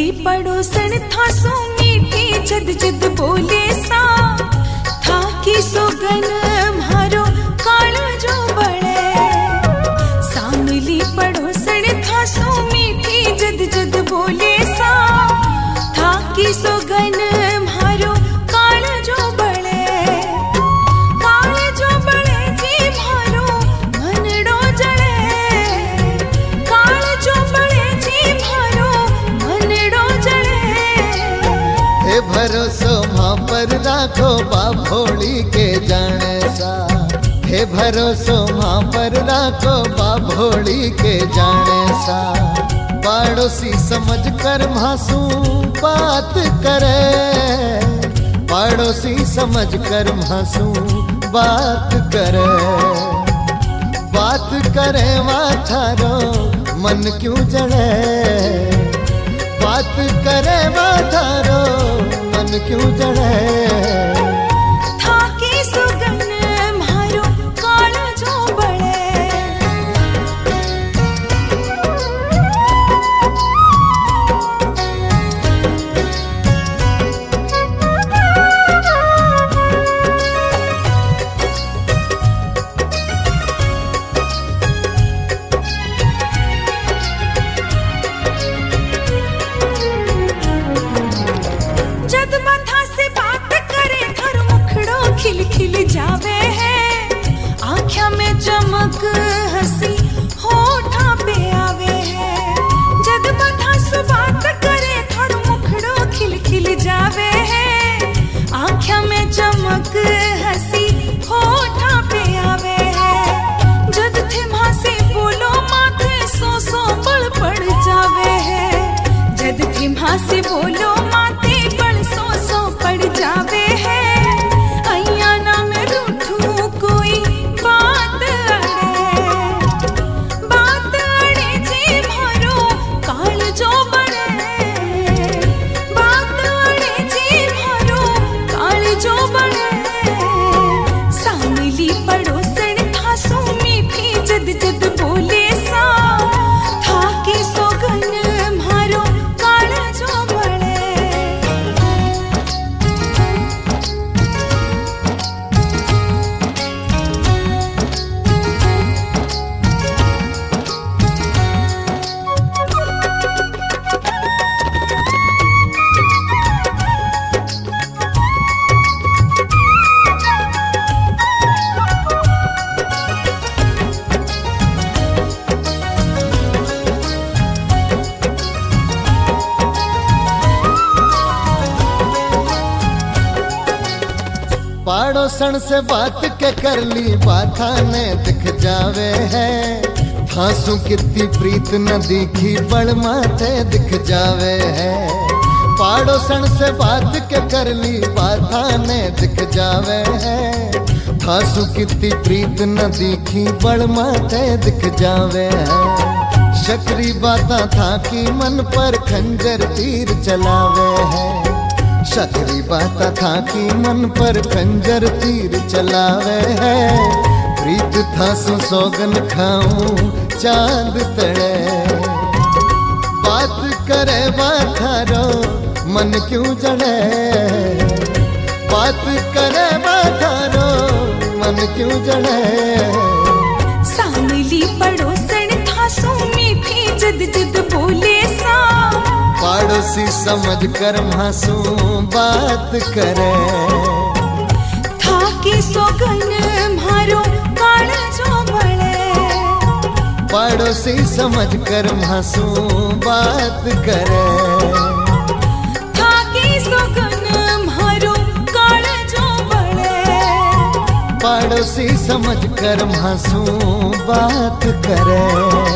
सामली पड़ोसन था सो मीठी जद जद बोले सा था कि सोगन म्हारो कालो जो बड़े। सामली पड़ोसन था सो मीठी जद जद बोले सा था कि सोगन म्हारो कालो जो बड़े। कालो जो बड़े जी म्हारो मनड़ो जड़े। कालो जो बड़े जी म्हारो मनड़ो जड़े। हे भरोसो मां पर राखो बाभोड़ी के जाने सा। हे भरोसो मां पर राखो बाभोड़ी के जाने सा। पड़ोसी समझ कर मासूम बात करे। पड़ोसी समझ कर मासूम बात करे। बात करे माथारो मन क्यों जड़े। बात करे माथारो मन क्यों जड़े। था कि सुगन म्हारो कालो जो बड़े। जद बंधा से बात करे थर मुखड़ो खिल खिल जावे है। आँखों में चमक हंसी होठा पे आवे है। जद बंधा से बात करे थर मुखड़ो खिल खिल जावे है। आँखों में चमक हंसी होठा पे आवे है। जद थे माँ से बोलो माथे सो सो बड़ पड़ जावे है। जद थे माँ से बोलो माथे बड़ सो सो पड़ जावे है। अय्या ना मैं रूठूं कोई बात अड़े। बात अड़े जी म्हारो काल जो बड़े। बात अड़े जी म्हारो काल जो बड़े। सामली पड़ोसन था सो मीठी जद जद बोले सा था कि सोगन म्हारो काल जो बड़े। पड़ोसन से बात के कर ली बाथा ने दिख जावे है। फांसू कितनी प्रीत न दिखी बड़ माथे दिख जावे है। पड़ोसन से बात के कर ली बाथा ने दिख जावे है। फांसू कितनी प्रीत न दिखी बड़ माथे दिख जावे है। शकरी बाता था कि मन पर खंजर तीर चलावे है। शकरी बाता था कि मन पर खंजर तीर चलावे है। प्रीत था सो सोगन खाऊं चांद तड़े। बात करे माथारो मन क्यों जड़े। बात करे माथारो मन क्यों जड़े। सामली पड़ोसन था सो मीठी जद जद बोले सा। पड़ोसी समझ कर मासूम बात करे। था कि सोगन म्हारो काल जो बड़े। पड़ोसी समझ कर मासूम बात करे। था कि सोगन म्हारो काल जो बड़े। पड़ोसी समझ कर मासूम बात करे।